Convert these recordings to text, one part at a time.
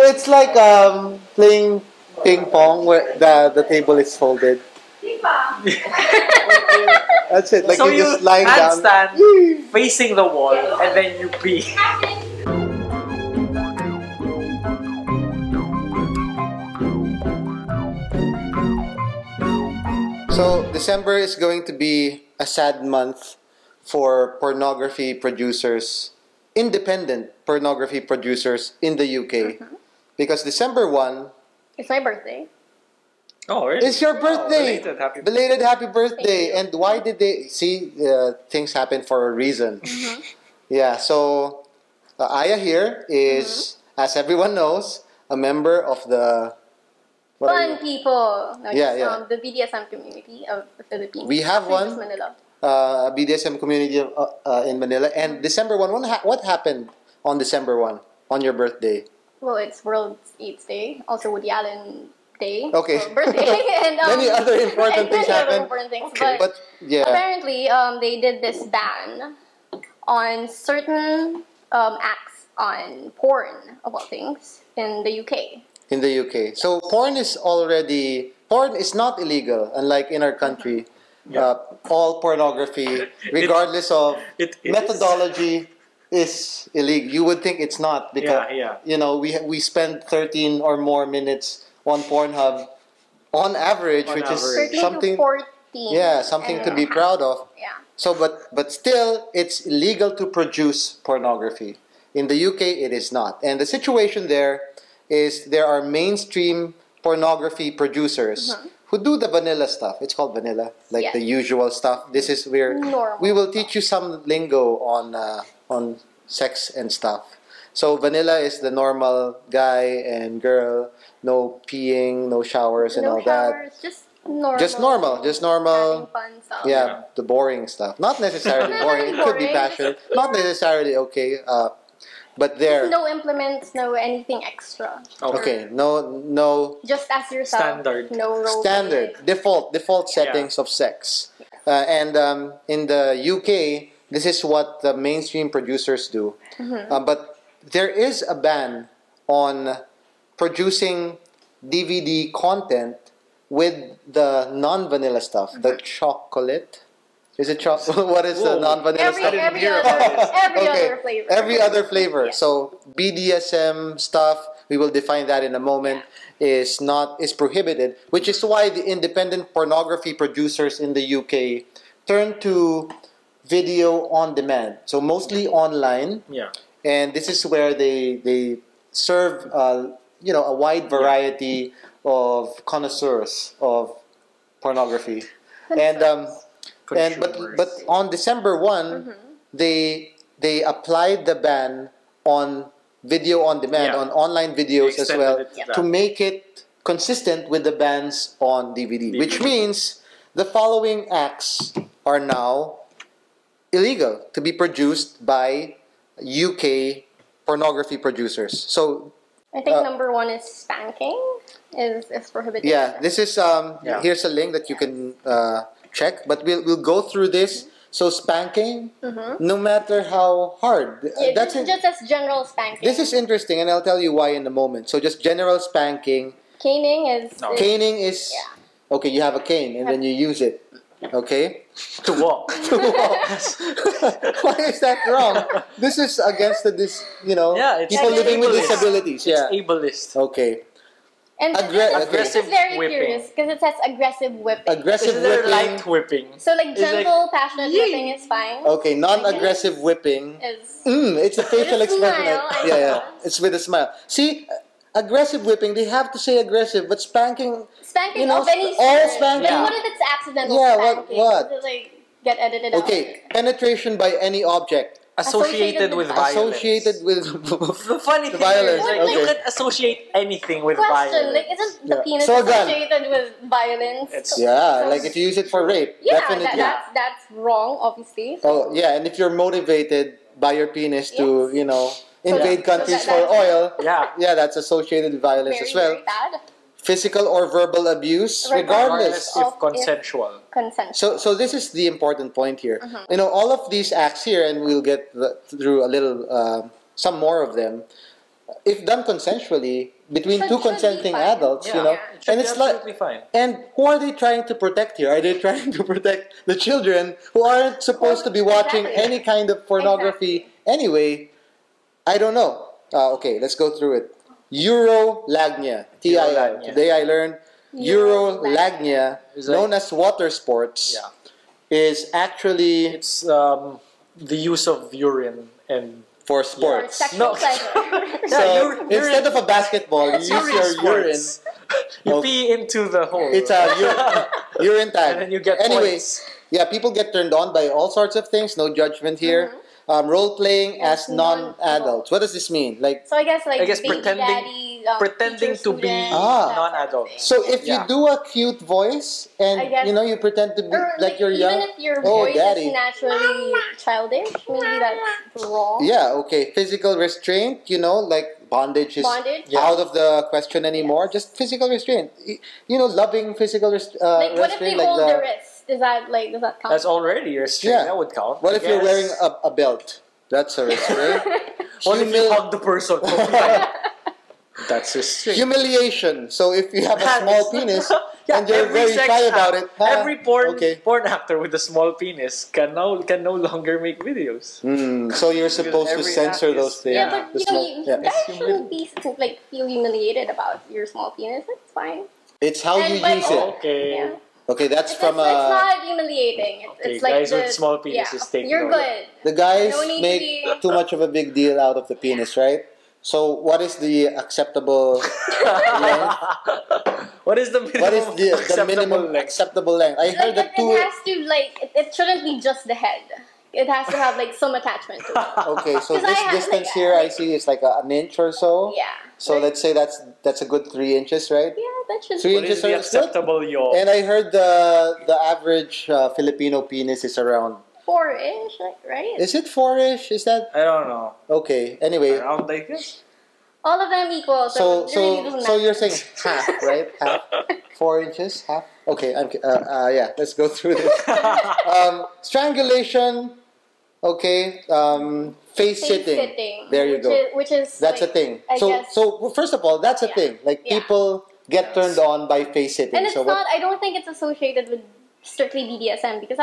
So it's like playing ping pong where the table is folded. That's it. Like So you're you just lying down. handstand facing the wall and then you pee. So December is going to be a sad month for pornography producers, independent pornography producers in the UK. Because December 1 It's my birthday. Oh, really? is your birthday. Belated happy birthday. Thank And why did they see things happen for a reason? Yeah, so Aya here is, as everyone knows, a member of the what are Fun you? people. No, Yeah, just, yeah. the BDSM community of the Philippines. We have Actually, one. just Manila. BDSM community in Manila. And December 1, what happened on December 1, on your birthday? Well, it's World AIDS Day. Also Woody Allen Day. Okay. Or birthday. And, Many other important and things many other happened. important things. Okay. But But yeah, apparently, they did this ban on certain acts on porn, of all things, in the UK. in the UK. So porn is not illegal, unlike in our country. Yeah. All pornography, regardless of It is. methodology, is illegal. You would think it's not because Yeah. you know we spend 13 or more minutes on Pornhub on average, On which average. is 13 something. to 14. Yeah, something to be proud of. Yeah. So, but still, it's illegal to produce pornography. In the UK, it is not. And the situation there is there are mainstream pornography producers who do the vanilla stuff. It's called vanilla, like Yes. the usual stuff. This is where Normal. we will teach you some lingo on sex and stuff. So vanilla is the normal guy and girl, no peeing, no showers and No all that. showers, just normal. Just normal. Having fun stuff. Yeah, the boring stuff. Not necessarily Not boring. It could be boring. passionate. Not necessarily okay. But there. No implements, no anything extra. Okay. No. Just as yourself. Standard. No role Standard play. default settings of sex. And in the UK, this is what the mainstream producers do. But there is a ban on producing DVD content with the non-vanilla stuff, the chocolate. Is it chocolate? What is the Whoa. non-vanilla Every stuff? other flavor. Every other flavor. Yes. So BDSM stuff, we will define that in a moment, is prohibited, which is why the independent pornography producers in the UK turn to video on demand. So mostly online, Yeah. and this is where they serve a wide variety of connoisseurs of pornography. But on December 1, they applied the ban on video on demand, Yeah. on online videos as Extended well, it to to that. make it consistent with the bans on DVD, which means the following acts are now illegal to be produced by UK pornography producers. So I think number 1 is spanking is prohibited. yeah, this is here's a link that you can check, but we'll go through this. So spanking, no matter how hard, Yeah, that's just as general spanking. this is interesting, and I'll tell you why in a moment. So just general spanking, Caning is... No. caning is Yeah. okay. You have a cane and then you use it. Okay, To walk. why is that wrong? This is against Yeah, it's people living with ableist. disabilities. Yeah. It's ableist. Okay. And Aggressive this is very whipping. curious because it says aggressive whipping. Aggressive Is there whipping. light whipping? So like It's like, gentle, passionate whipping is fine. Okay, non-aggressive whipping. Is It's a facial With a expression. smile, I Yeah, know. it's with a smile. See, aggressive whipping, they have to say aggressive, but spanking, spanking You know, of any all sort. spanking. But what if it's accidental Yeah, spanking? what? Does it like get edited out? okay, penetration by any object. Associated with violence. Associated with The funny thing violence, is, like, okay. you can associate anything with Question, violence. like isn't the Yeah. penis So gun. associated with violence? It's- yeah, like if you use it for rape, Yeah, definitely. that's wrong, obviously. Oh, yeah, and if you're motivated by your penis to, Yes. invade So countries that- for oil, Yeah. that's associated with violence Very, as well. very bad. Physical or verbal abuse, regardless. Regardless if of consensual. Consent. So this is the important point here. All of these acts here, and we'll get through a little, some more of them, if done consensually between two Should be consenting fine. adults, Yeah. you know, It should and be it's like, absolutely fine. and who are they trying to protect here? Are they trying to protect the children who aren't supposed to be watching Exactly. any kind of pornography anyway? I don't know. Okay, let's go through it. Eurolagnia, TIL. Eurolagnia. Today I learned Eurolagnia, Is like- known as water sports, Yeah. is actually It's the use of urine and for Or sports. sexual No. pleasure. So instead of a basketball, you use your urine. sports. You Okay. pee into the hole. It's a urine tag. And then you get Anyways, points. yeah, people get turned on by all sorts of things. No judgment here. Role playing as As non-adults. What does this mean? Like, So I guess like I guess baby pretending- daddy, pretending teacher, to be student, Ah. that non-adult. sort of thing. so if you Yeah. do a cute voice and I guess- you know you pretend to be Or like you're even young. if your Oh, voice daddy. is naturally childish, maybe that's wrong. Yeah, okay. Physical restraint, you know, like bondage is Bondage? out of the question anymore. Just physical restraint. You know, loving physical Like what if restraint. they hold the wrist? Does that count? That's already restraint. Yeah. That would count. What I if you're guess. wearing a belt? That's a restraint. What if you Humil- hug the person? That's restraint. Humiliation. So if you have a small penis Yeah, and you're every very sex shy about act, it, huh? every porn Okay. actor with a small penis can no longer make videos. So you're supposed to every censor act is- those things. Yeah, Yeah. but The you know, small- yeah. guys shouldn't be like feel humiliated about your small penis. It's fine. It's how you but- use it. Okay. Yeah. Okay, that's It's from it's not humiliating. Okay, It's like guys the, with small penises take You're note. good. the guys No need to make be- too much of a big deal out of the penis, right? So what is the acceptable length? What is the minimum What is the acceptable minimum length? acceptable length? I heard Like that it has to it shouldn't be just the head. It has to have like some attachment to it. Okay, so 'Cause I this have, distance like, here I see is like an inch or so. Yeah. So Like, let's say that's a good 3 inches, right? yeah, that should 3 What is inches the are good. acceptable yaw? And I heard the average Filipino penis is around. 4-ish, like, right? Is it 4-ish? Is that I don't know. okay? Anyway, Around like this? All of them equal, so so it really doesn't so matter. you're saying half, right? Half, 4 inches, half. Okay, yeah. Let's go through this. Strangulation. Okay. Face sitting. There you go. Which is That's like, a thing. I So guess, so first of all, that's a Yeah. thing. Like Yeah. people get turned on by face sitting. and it's so not. I don't think it's associated with strictly BDSM because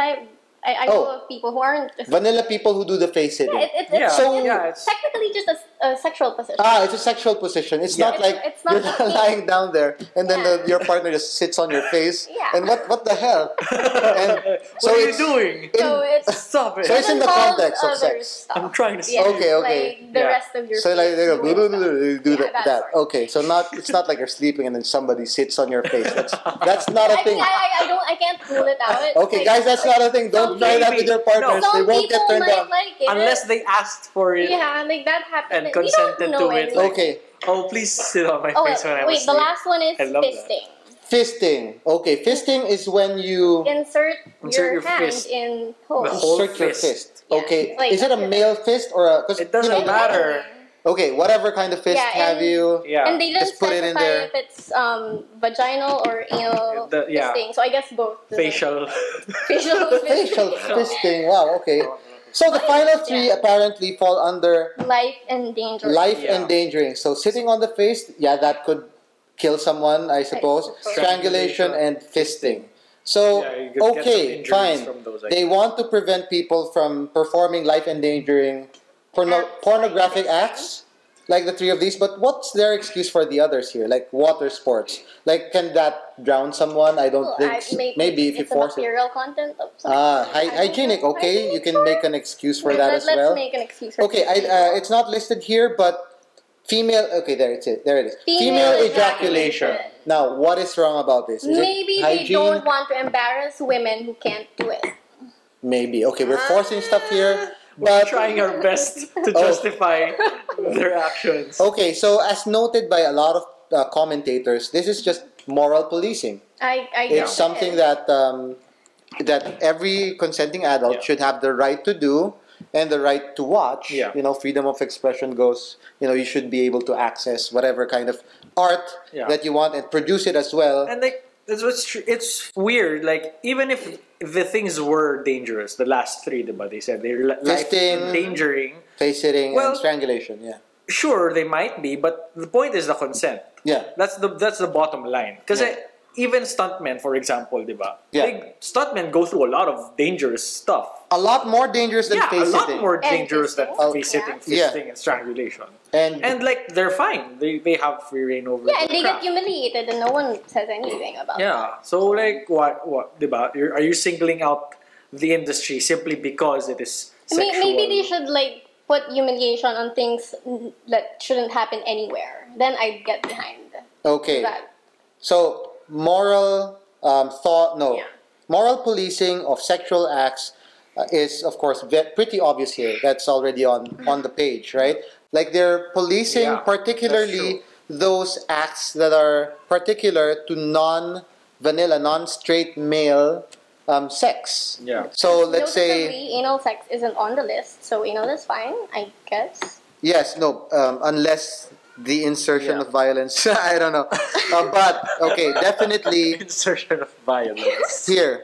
I know Oh. of people who aren't. vanilla people who do the face sitting. Yeah, it's, Yeah, So- it's technically just a sexual position. It's a sexual position. It's Yeah. not like It's not you're just- lying down there and then Yeah. your partner just sits on your face. Yeah. And what the hell? And what are you it's- doing? so it's Stop it. So it's in the involves context of other sex. stuff. I'm trying to Yeah, Okay, okay. Like the Yeah. rest of your. So like they go, doing stuff. do Yeah, that. sort. Okay, so it's not like you're sleeping and then somebody sits on your face. That's not a I, thing. mean, I don't. I can't rule it out. Okay, Like, guys, that's not a thing. Don't some try that maybe- with your partners. no, They Some won't get people turned might on. like it. Unless they asked for it. Yeah, like that And happens. We consented don't know to it, anyway. Okay, Oh, please sit on my Oh face when I was wait, the asleep. last one is I love that. fisting. fisting. Okay, fisting is when you Insert Insert your your hand fist. in The hole. whole insert your fist. fist. Yeah, Okay, like- is it a male fist or a? 'Cause, It doesn't you know, matter. Okay, whatever kind of fist Yeah, have and- you? Yeah. And they didn't Just put it in specify there. if it's vaginal or anal Yeah. fisting. So I guess both. Facial. Facial Facial fisting. fisting. Wow. Okay. So the final three Yeah. apparently fall under Life endangering. life Yeah. endangering. So sitting on the face, yeah, that could kill someone, I suppose. suppose. Strangulation and fisting. So Yeah, you could get some okay, injuries fine. from those, I They want to prevent people from performing life endangering pornographic acts. Like the three of these, but what's their excuse for the others here? Like water sports. Like, can that drown someone? I don't Well, think. Maybe if you it's a force it. bacterial content of some Hygienic. Okay, Hygienic, you can sure. make an excuse for that as Let's well. make an excuse for Okay, it's not listed here, but female. Okay, there it is. There it is. Female ejaculation. ejaculation. Now, what is wrong about this? Is Maybe it they hygiene? don't want to embarrass women who can't do it. Maybe. Okay, we're forcing stuff here, We're but trying our best to Oh. justify their actions. okay. So, as noted by a lot of commentators, this is just moral policing. I It's guess something it is. that every consenting adult Yeah. should have the right to do and the right to watch. Yeah. You know, freedom of expression goes. You know, you should be able to access whatever kind of art Yeah. that you want and produce it as well. And like it's weird. Like even if the things were dangerous, the last three, diba, they said they're life Fisting. endangering. Face sitting Well- and strangulation. Yeah. sure, they might be, but the point is the consent. Yeah. That's the bottom line. Because Yeah. even stuntmen, for example, diba? Yeah. Stuntmen go through a lot of dangerous stuff. A lot more dangerous than Yeah, face a lot sitting. more And dangerous than fisting. face sitting, Yeah. fisting, and strangulation. And like they're fine. They have free reign over. Yeah, and the they craft. get humiliated and no one says anything about it. Yeah. So like what diba? Are you singling out the industry simply because it is sexual? Maybe they should like put humiliation on things that shouldn't happen anywhere. Then I'd get behind okay. that. So moral Yeah. moral policing of sexual acts is of course pretty obvious here. That's already on the page, right? Like they're policing Yeah, particularly that's those acts that are particular to non-vanilla, non-straight male sex. Yeah. So let's say Noticeably, anal sex isn't on the list, so anal is fine, I guess. yes, no, unless the insertion Yeah. of violence. I don't know, but okay, definitely. Insertion of violence. Here,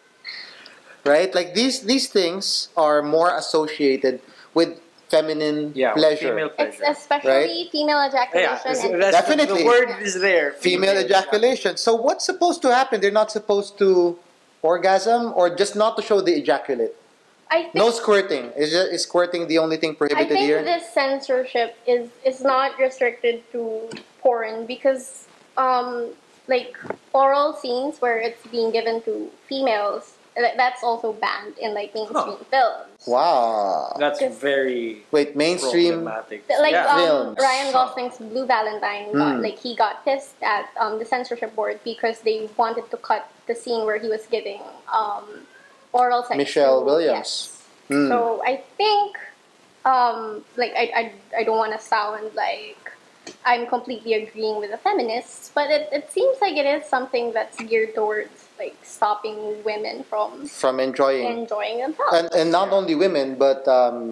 right? Like these things are more associated with feminine Yeah, pleasure. female It's pleasure. especially female Yeah, ejaculation and Definitely. the word is there. Female ejaculation. So what's supposed to happen? They're not supposed to orgasm or just not to show the ejaculate. I think No squirting. Is squirting the only thing I prohibited think here? this censorship is not restricted to porn because like oral scenes where it's being given to females that's also banned in like mainstream films. Wow. That's Just- very Wait, mainstream. problematic. Like yeah. Films. Ryan Gosling's Blue Valentine, like he got pissed at the censorship board because they wanted to cut the scene where he was giving oral sex. Michelle to- Williams. Yes. So I think, like I don't want to sound like I'm completely agreeing with the feminists, but it seems like it is something that's geared towards like stopping women From enjoying. enjoying themselves. And not only women, but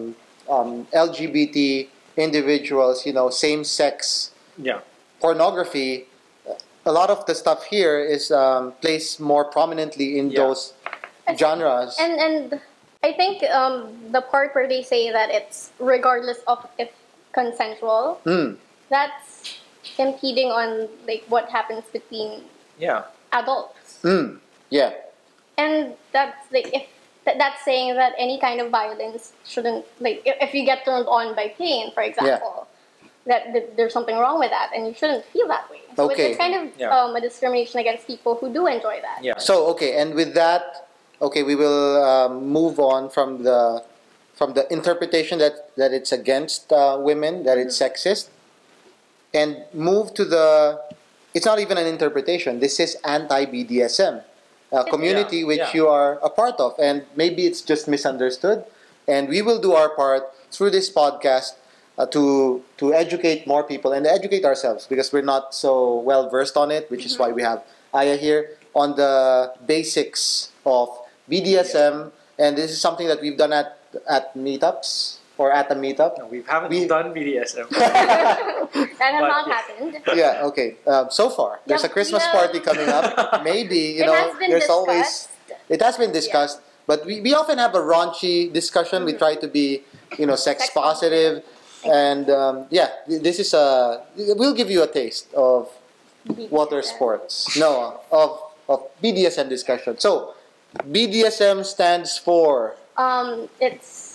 LGBT individuals, same-sex Yeah. pornography. A lot of the stuff here is placed more prominently in Yeah. those genres. And I think the part where they say that it's regardless of if consensual, that's impeding on like what happens between Yeah. adults. Yeah. And that's like if that's saying that any kind of violence shouldn't like if you get turned on by pain, for example, that there's something wrong with that, and you shouldn't feel that way. So Okay. it's kind of Yeah. a discrimination against people who do enjoy that. Yeah. So okay, and with that, okay, we will move on from the interpretation that it's against women, that it's sexist, and move to the. It's not even an interpretation. This is anti-BDSM community Yeah, which yeah. you are a part of, and maybe it's just misunderstood. And we will do our part through this podcast to educate more people and educate ourselves because we're not so well versed on it, which is why we have Aya here on the basics of BDSM. And this is something that we've done at meetups or at a meetup. No, we haven't We- done BDSM. That has But not yes. happened. Yeah, okay. So far, there's a Yeah, Christmas yeah. party coming up. Maybe, It has been there's always. discussed. It has been discussed, but we often have a raunchy discussion. We try to be, sex Sex positive. And this is we'll give you a taste of water sports. No, of BDSM discussion. So, BDSM stands for. It's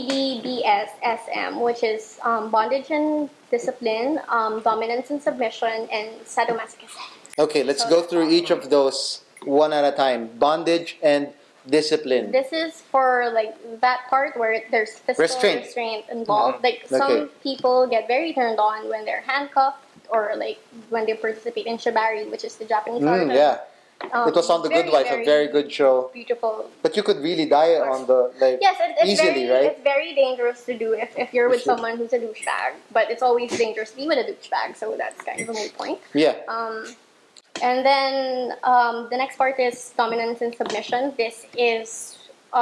BDDSSM, which is bondage and discipline, dominance and submission, and sadomasochism. Okay, let's go through each of those one at a time. Bondage and discipline. This is for like that part where there's physical Restraint. restraint involved. Like Okay. some people get very turned on when they're handcuffed or like when they participate in shibari, which is the Japanese art. Yeah. It was on The Good Wife, a very good show. beautiful. But you could really die on the Yes, it's easily, very, right? It's very dangerous to do if you're with You should. someone who's a douchebag. But it's always dangerous to be with a douchebag, so that's kind of a moot point. Yeah. And then the next part is dominance and submission. This is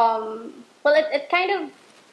it kind of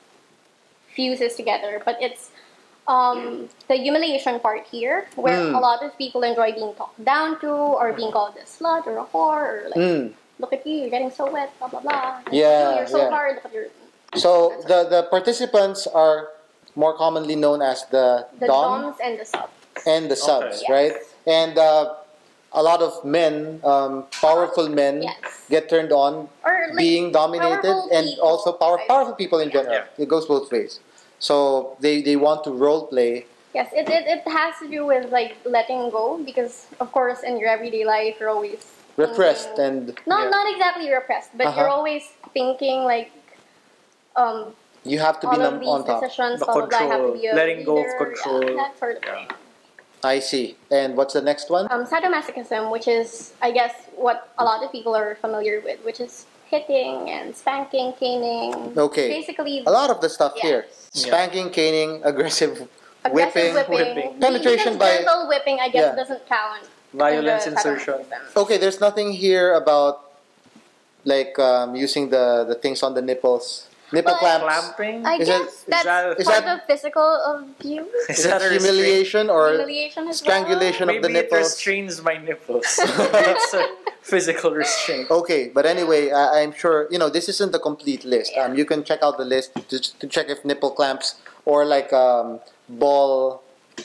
fuses together, but it's the humiliation part here, where a lot of people enjoy being talked down to, or being called a slut or a whore, or like, look at you, you're getting so wet, blah blah blah. And Yeah, look at you, you're so yeah. hard. Look at your So the participants are more commonly known as the The dom doms and the subs. and the subs, Yes. right? And a lot of men, powerful men, Yes. get turned on Or like being dominated, powerful and people, also powerful people in general. Yeah. It goes both ways. So they want to role play. Yes, it has to do with like letting go because of course in your everyday life you're always Repressed thinking, and not Yeah. not exactly repressed, but Uh-huh. you're always thinking like you have to be all of these on top. decisions, The blah blah blah, I have to control, be a letting go of leader, control. yeah, that sort of Yeah. thing. I see. And what's the next one? Sadomasochism, which is I guess what a lot of people are familiar with, which is hitting and spanking, caning. Okay. Basically, A lot of the stuff here: Yes. spanking, caning, aggressive aggressive whipping. whipping. Penetration because by- gentle whipping, I guess, Yeah. doesn't count. Violence in the insertion. sadomasochism. Okay, there's nothing here about like using the things on the nipples, nipple Well, clamps. Clamping? I Is guess that- that's is part that- of physical abuse. Is Is that it a restraint? humiliation or Humiliation as strangulation of the Maybe it nipples? restrains my nipples. It's a physical restraint. Okay, but anyway, I'm sure this isn't the complete list. Yeah. You can check out the list to check if nipple clamps or like ball,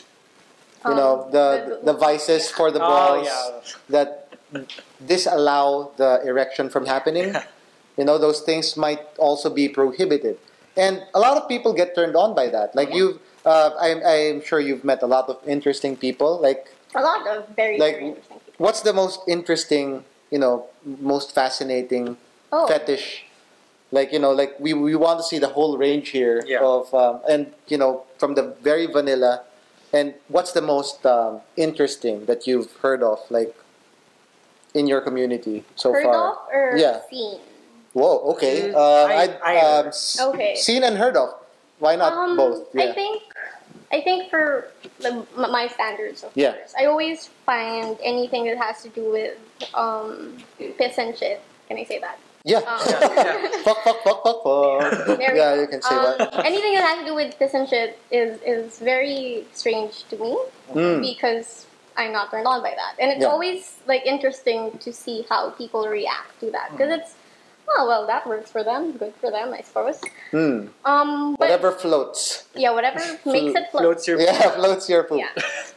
the vices yeah. for the Oh, balls yeah. that disallow the erection from happening. Those things might also be prohibited, and a lot of people get turned on by that. Like I'm sure you've met a lot of interesting people. Like, A lot of very, Like, very interesting people. what's the most interesting, most fascinating Oh, fetish? Like, like we want to see the whole range here Yeah. of, and from the very vanilla, and what's the most interesting that you've heard of, like, in your community so heard far? of or Yeah. seen? Whoa, okay. Either. Okay. Seen and heard of. Why not both? Yeah. I think for my standards of Yeah. course, I always find anything that has to do with piss and shit. Can I say that? Yeah. Yeah. Fuck. There we Yeah, go. you can say that. Anything that has to do with piss and shit is very strange to me Mm. because I'm not turned on by that, and it's Yeah. always like interesting to see how people react to that because it's well that works for them, good for them, I suppose. Mm. But Whatever floats. yeah, whatever makes it float. Floats your Yeah, floats your poop. Yeah.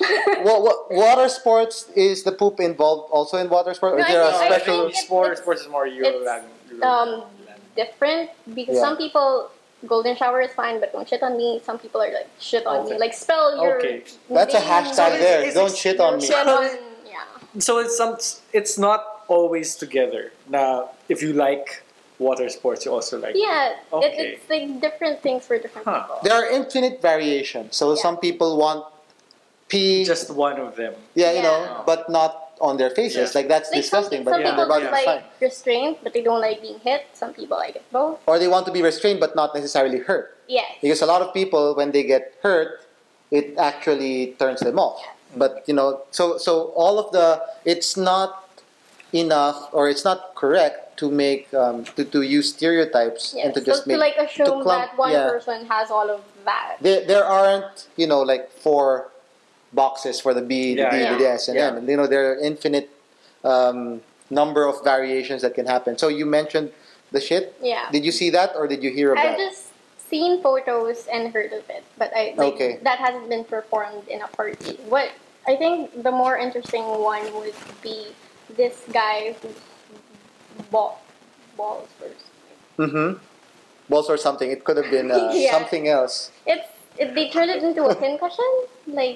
Water sports, is the poop involved also in water sports? Or No, is there a I think special? it's- sports is more Euroland. Different because Yeah. some people golden shower is fine, but don't shit on me. Some people are like shit on me, Okay. like spell your. Okay. That's a name. hashtag there. it's- Don't shit on me. Shit on, yeah. So it's not always together. Now, if you like water sports, you also like. Yeah, Okay. it's like different things for different Huh. people. There are infinite variations. So Yeah. some people want pee, Just one of them. Yeah. but not on their faces. Yeah. Like that's Like disgusting. some But people their body don't is like fine. restraint, but they don't like being hit. Some people like it both. Or they want to be restrained, but not necessarily hurt. Yes. Because a lot of people, when they get hurt, it actually turns them off. But so all of it's not enough, or it's not correct to make to use stereotypes Yes. and to So just to make like assume clump- that one yeah. person has all of that. There aren't like 4 boxes for the B, the Yeah, D, yeah. the S, and Yeah. M. And there are infinite number of variations that can happen. So you mentioned the shit. Yeah. Did you see that, or did you hear of I've that? just seen photos and heard of it, but Okay. that hasn't been performed in a party. What I think the more interesting one would be this guy who's balls first. Mm-hmm. Balls or something. It could have been Yeah. something else. They turned it into a pincushion, like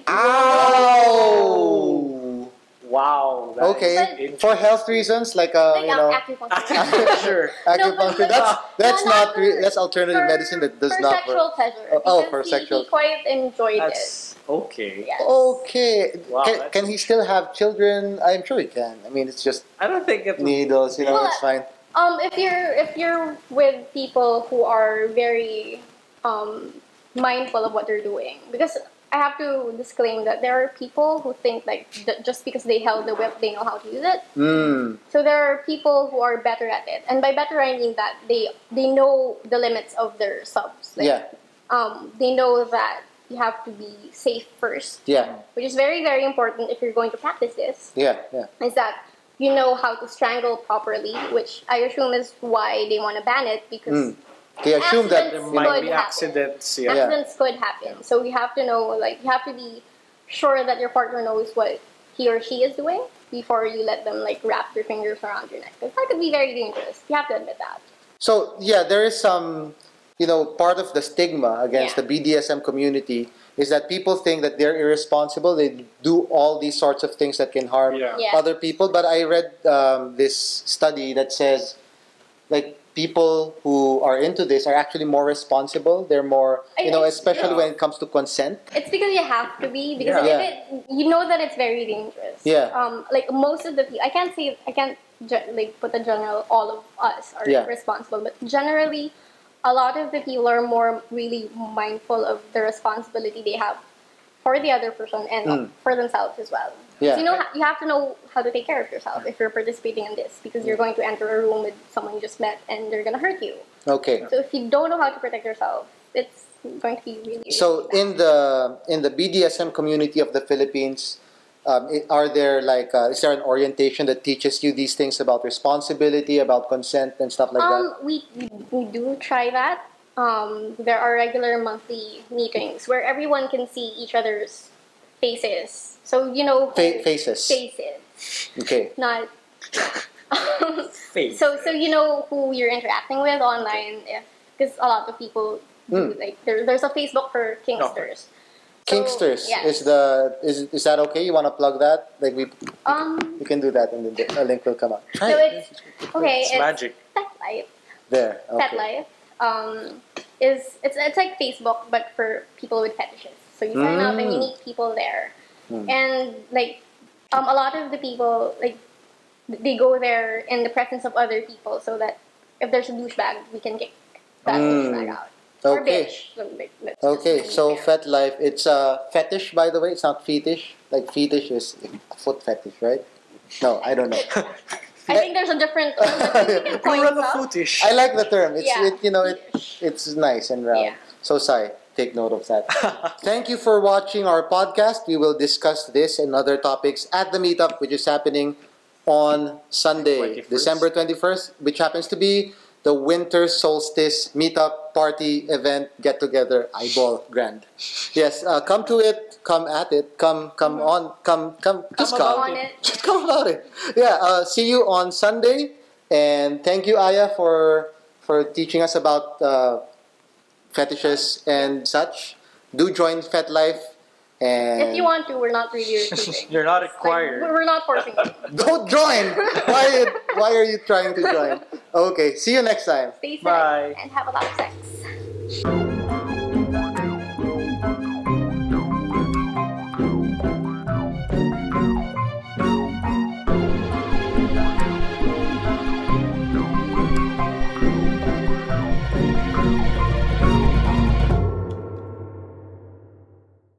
Ow! Wow. that is Okay. interesting. For health reasons, like acupuncture. Sure. acupuncture. No, That's no, not for- that's alternative for- medicine that does for not sexual work. pleasure. Oh, because for he, sexual- he quite enjoyed it. That's okay. Yes. Okay. Wow, can, that's can he still have children? I'm sure he can. I mean, it's just I don't think it. needles. Well, It's fine. If you're with people who are very mindful of what they're doing, because I have to disclaim that there are people who think like just because they held the whip, they know how to use it. Mm. So there are people who are better at it, and by better I mean that they know the limits of their subs. Like, Yeah. They know that you have to be safe first, Yeah. which is very very important if you're going to practice this. Yeah. Yeah. Is that you know how to strangle properly, which I assume is why they want to ban it because They assume that There Accidents might could be happen. accidents. Yeah. Accidents could happen. So you have to know, like, you have to be sure that your partner knows what he or she is doing before you let them, like, wrap their fingers around your neck. Because that could be very dangerous. You have to admit that. So yeah, there is some, part of the stigma against Yeah. the BDSM community is that people think that they're irresponsible. They do all these sorts of things that can harm Yeah. Yeah. other people. But I read this study that says, like, people who are into this are actually more responsible. They're more, especially when it comes to consent. It's because you have to be, because Yeah. you know that it's very dangerous. Yeah. Like, most of the people, I can't like, put a general, all of us are Yeah. responsible, but generally, a lot of the people are more really mindful of the responsibility they have for the other person and for themselves as well. Yeah. So, you have to know how to take care of yourself if you're participating in this, because you're going to enter a room with someone you just met and they're going to hurt you. Okay. So if you don't know how to protect yourself, it's going to be really So bad. in the BDSM community of the Philippines, are there is there an orientation that teaches you these things about responsibility, about consent, and stuff like that? We do try that. There are regular monthly meetings where everyone can see each other's faces. So Faces. faces, Okay. not. Faith. So you know who you're interacting with online, because a lot of people do, like there's a Facebook for Kingsters. So, Kingsters. yes. Is that okay? You want to plug that? Like we can do that, and then a link will come up. Try So it. it's okay. It's magic. Pet Life. There. Okay. Pet Life it's like Facebook but for people with fetishes. So you sign up and you meet people there, and like a lot of the people, like, they go there in the presence of other people, so that if there's a douchebag, we can kick that douchebag out. Or Okay. bitch. So, like, let's Okay, just so be fair. Fet Life, it's a fetish, by the way. It's not fetish. Like fetish is a foot fetish, right? No, I don't know. I think there's a different term that we can coin Plural of some. footish. I like the term. It's Yeah. it's nice and round. Yeah. So Sai, take note of that. Thank you for watching our podcast. We will discuss this and other topics at the meetup, which is happening on Sunday, 21st. December 21st, which happens to be the winter solstice meetup party event get together eyeball grand. Yes, come to it, come at it, come on, come just about come. On it. Just come about it. Yeah, see you on Sunday, and thank you, Aya, for teaching us about fetishes and such. Do join Fet Life, and If you want to, we're not really recruiting. You're not Like, required. we're not forcing you. don't join. Why are you trying to join? Okay, see you next time. Stay safe Bye. and have a lot of sex.